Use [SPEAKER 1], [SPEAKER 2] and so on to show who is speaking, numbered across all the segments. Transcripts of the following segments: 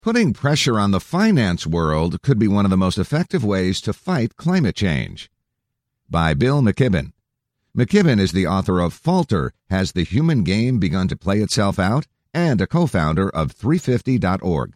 [SPEAKER 1] Putting pressure on the finance world could be one of the most effective ways to fight climate change. By Bill McKibben. McKibben is the author of Falter, Has the Human Game Begun to Play Itself Out? And a co-founder of 350.org.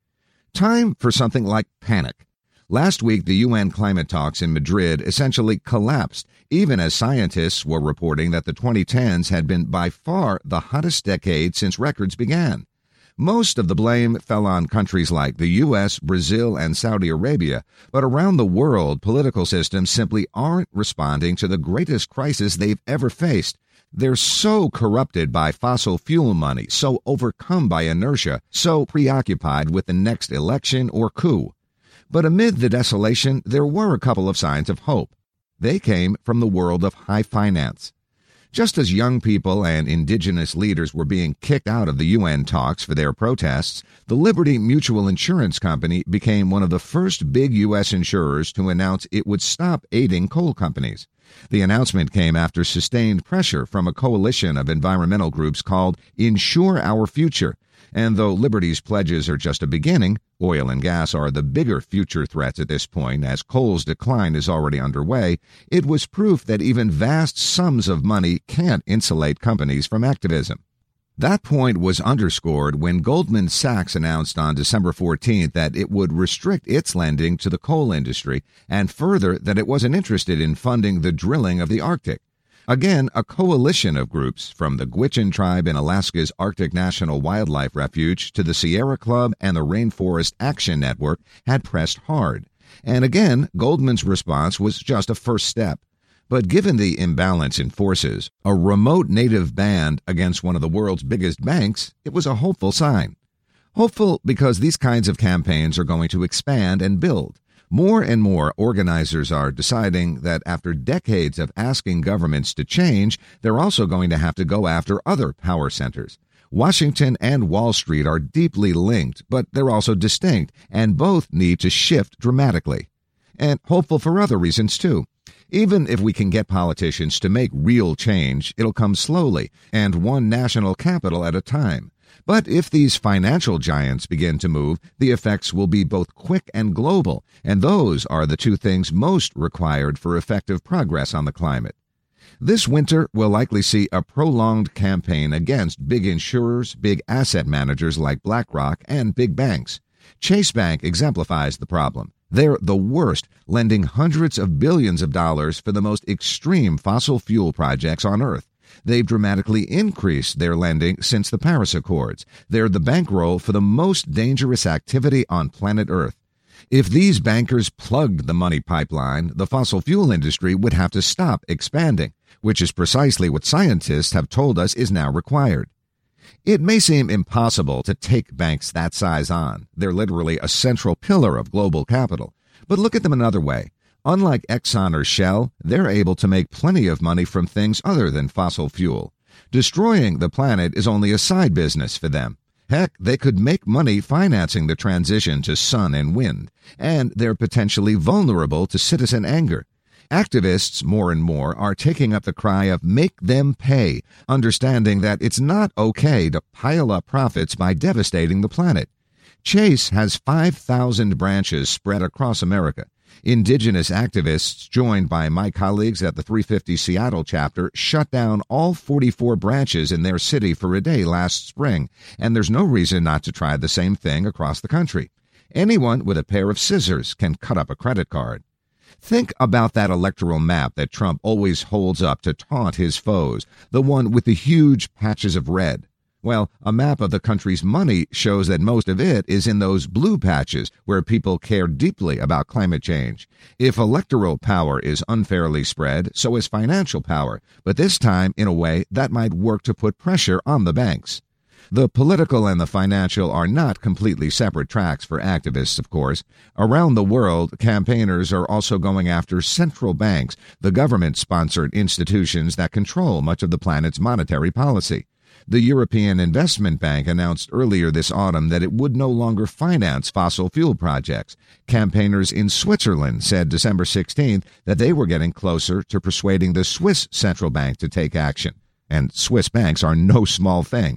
[SPEAKER 1] Time for something like panic. Last week, the UN climate talks in Madrid essentially collapsed, even as scientists were reporting that the 2010s had been by far the hottest decade since records began. Most of the blame fell on countries like the U.S., Brazil, and Saudi Arabia, but around the world, political systems simply aren't responding to the greatest crisis they've ever faced. They're so corrupted by fossil fuel money, so overcome by inertia, so preoccupied with the next election or coup. But amid the desolation, there were a couple of signs of hope. They came from the world of high finance. Just as young people and indigenous leaders were being kicked out of the UN talks for their protests, the Liberty Mutual Insurance Company became one of the first big U.S. insurers to announce it would stop aiding coal companies. The announcement came after sustained pressure from a coalition of environmental groups called Insure Our Future. And though Liberty's pledges are just a beginning, oil and gas are the bigger future threats at this point, as coal's decline is already underway, it was proof that even vast sums of money can't insulate companies from activism. That point was underscored when Goldman Sachs announced on December 14th that it would restrict its lending to the coal industry, and further that it wasn't interested in funding the drilling of the Arctic. Again, a coalition of groups, from the Gwich'in tribe in Alaska's Arctic National Wildlife Refuge to the Sierra Club and the Rainforest Action Network, had pressed hard. And again, Goldman's response was just a first step. But given the imbalance in forces, a remote native band against one of the world's biggest banks, it was a hopeful sign. Hopeful because these kinds of campaigns are going to expand and build. More and more organizers are deciding that after decades of asking governments to change, they're also going to have to go after other power centers. Washington and Wall Street are deeply linked, but they're also distinct, and both need to shift dramatically. And hopeful for other reasons, too. Even if we can get politicians to make real change, it'll come slowly, and one national capital at a time. But if these financial giants begin to move, the effects will be both quick and global, and those are the two things most required for effective progress on the climate. This winter, we'll likely see a prolonged campaign against big insurers, big asset managers like BlackRock, and big banks. Chase Bank exemplifies the problem. They're the worst, lending hundreds of billions of dollars for the most extreme fossil fuel projects on Earth. They've dramatically increased their lending since the Paris Accords. They're the bankroll for the most dangerous activity on planet Earth. If these bankers plugged the money pipeline, the fossil fuel industry would have to stop expanding, which is precisely what scientists have told us is now required. It may seem impossible to take banks that size on. They're literally a central pillar of global capital. But look at them another way. Unlike Exxon or Shell, they're able to make plenty of money from things other than fossil fuel. Destroying the planet is only a side business for them. Heck, they could make money financing the transition to sun and wind, and they're potentially vulnerable to citizen anger. Activists, more and more, are taking up the cry of make them pay, understanding that it's not okay to pile up profits by devastating the planet. Chase has 5,000 branches spread across America. Indigenous activists, joined by my colleagues at the 350 Seattle chapter, shut down all 44 branches in their city for a day last spring, and there's no reason not to try the same thing across the country. Anyone with a pair of scissors can cut up a credit card. Think about that electoral map that Trump always holds up to taunt his foes, the one with the huge patches of red. Well, a map of the country's money shows that most of it is in those blue patches where people care deeply about climate change. If electoral power is unfairly spread, so is financial power, but this time, in a way, that might work to put pressure on the banks. The political and the financial are not completely separate tracks for activists, of course. Around the world, campaigners are also going after central banks, the government-sponsored institutions that control much of the planet's monetary policy. The European Investment Bank announced earlier this autumn that it would no longer finance fossil fuel projects. Campaigners in Switzerland said December 16th that they were getting closer to persuading the Swiss central bank to take action. And Swiss banks are no small thing.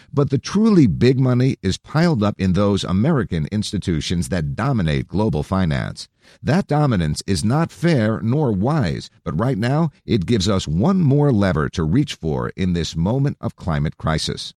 [SPEAKER 1] But the truly big money is piled up in those American institutions that dominate global finance. That dominance is not fair nor wise, but right now it gives us one more lever to reach for in this moment of climate crisis.